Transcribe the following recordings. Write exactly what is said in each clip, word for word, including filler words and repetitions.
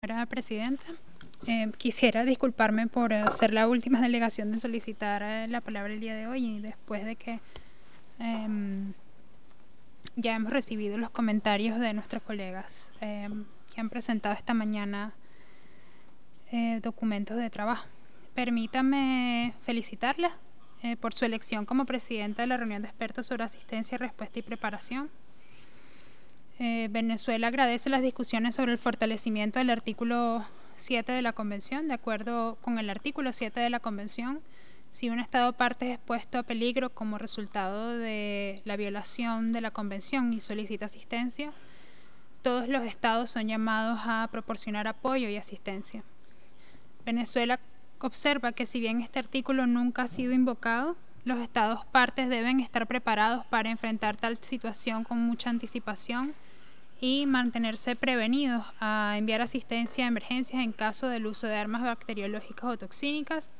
Señora Presidenta, eh, quisiera disculparme por eh, ser la última delegación de solicitar eh, la palabra el día de hoy y después de que eh, ya hemos recibido los comentarios de nuestros colegas eh, que han presentado esta mañana eh, documentos de trabajo. Permítame felicitarla eh, por su elección como presidenta de la reunión de expertos sobre asistencia, respuesta y preparación. Eh, Venezuela agradece las discusiones sobre el fortalecimiento del artículo siete de la Convención. De acuerdo con el artículo siete de la Convención, si un Estado parte es expuesto a peligro como resultado de la violación de la Convención y solicita asistencia, todos los Estados son llamados a proporcionar apoyo y asistencia. Venezuela observa que si bien este artículo nunca ha sido invocado, los Estados partes deben estar preparados para enfrentar tal situación con mucha anticipación y mantenerse prevenidos a enviar asistencia a emergencias en caso del uso de armas bacteriológicas o toxínicas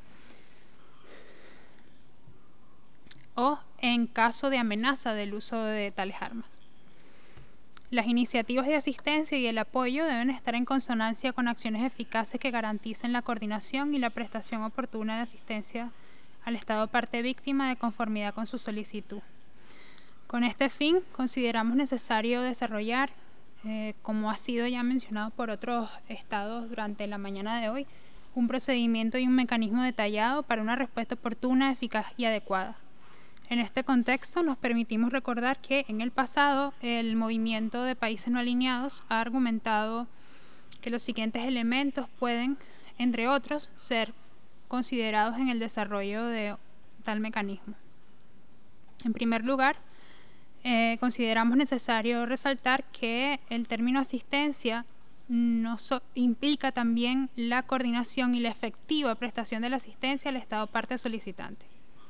o en caso de amenaza del uso de tales armas. Las iniciativas de asistencia y el apoyo deben estar en consonancia con acciones eficaces que garanticen la coordinación y la prestación oportuna de asistencia al Estado parte víctima de conformidad con su solicitud. Con este fin, consideramos necesario desarrollar, eh, como ha sido ya mencionado por otros estados durante la mañana de hoy, un procedimiento y un mecanismo detallado para una respuesta oportuna, eficaz y adecuada. En este contexto, nos permitimos recordar que en el pasado el movimiento de países no alineados ha argumentado que los siguientes elementos pueden, entre otros, ser considerados en el desarrollo de tal mecanismo. En primer lugar, eh, consideramos necesario resaltar que el término asistencia no so implica también la coordinación y la efectiva prestación de la asistencia al Estado parte solicitante.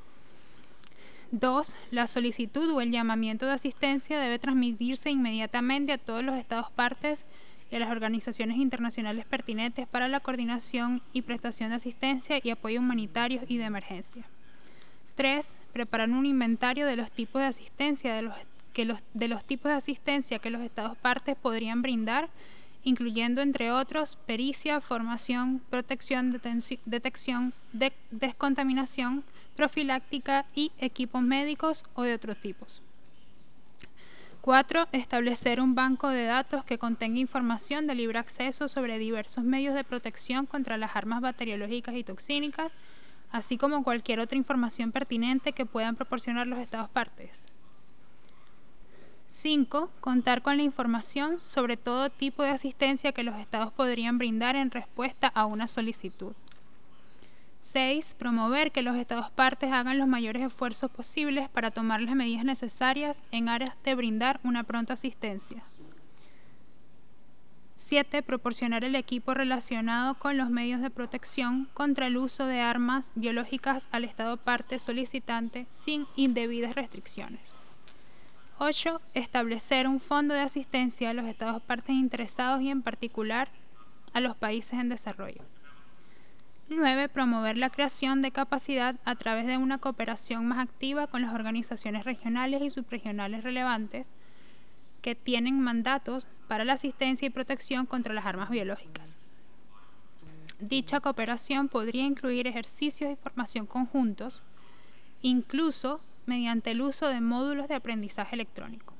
Dos, la solicitud o el llamamiento de asistencia debe transmitirse inmediatamente a todos los Estados partes y a las organizaciones internacionales pertinentes para la coordinación y prestación de asistencia y apoyo humanitario y de emergencia. Tres, preparar un inventario de los tipos de asistencia de los, que los, de los tipos de asistencia que los Estados partes podrían brindar, incluyendo, entre otros, pericia, formación, protección, detección, de, descontaminación, profiláctica y equipos médicos o de otros tipos. Cuatro, establecer un banco de datos que contenga información de libre acceso sobre diversos medios de protección contra las armas bacteriológicas y toxínicas, así como cualquier otra información pertinente que puedan proporcionar los Estados partes. Cinco, contar con la información sobre todo tipo de asistencia que los Estados podrían brindar en respuesta a una solicitud. Seis, promover que los Estados partes hagan los mayores esfuerzos posibles para tomar las medidas necesarias en aras de brindar una pronta asistencia. Siete, proporcionar el equipo relacionado con los medios de protección contra el uso de armas biológicas al Estado parte solicitante sin indebidas restricciones. Ocho, establecer un fondo de asistencia a los Estados partes interesados y en particular a los países en desarrollo. Nueve, promover la creación de capacidad a través de una cooperación más activa con las organizaciones regionales y subregionales relevantes que tienen mandatos para la asistencia y protección contra las armas biológicas. Dicha cooperación podría incluir ejercicios y formación conjuntos, incluso mediante el uso de módulos de aprendizaje electrónico.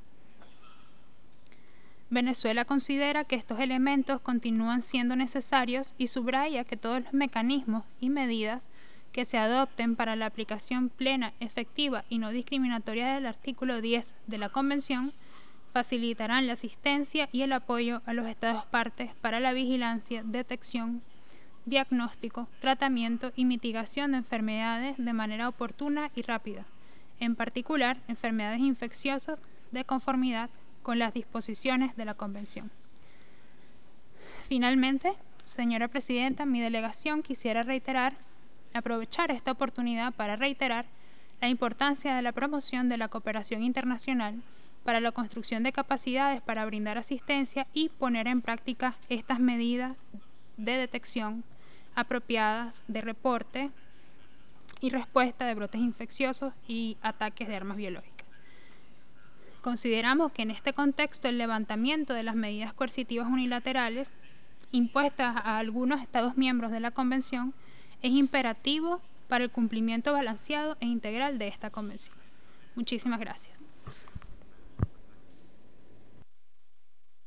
Venezuela considera que estos elementos continúan siendo necesarios y subraya que todos los mecanismos y medidas que se adopten para la aplicación plena, efectiva y no discriminatoria del artículo diez de la Convención facilitarán la asistencia y el apoyo a los Estados partes para la vigilancia, detección, diagnóstico, tratamiento y mitigación de enfermedades de manera oportuna y rápida, en particular enfermedades infecciosas de conformidad con las disposiciones de la Convención. Finalmente, señora Presidenta, mi delegación quisiera reiterar, aprovechar esta oportunidad para reiterar la importancia de la promoción de la cooperación internacional para la construcción de capacidades para brindar asistencia y poner en práctica estas medidas de detección apropiadas de reporte y respuesta de brotes infecciosos y ataques de armas biológicas. Consideramos que en este contexto el levantamiento de las medidas coercitivas unilaterales impuestas a algunos Estados miembros de la Convención es imperativo para el cumplimiento balanceado e integral de esta Convención. Muchísimas gracias.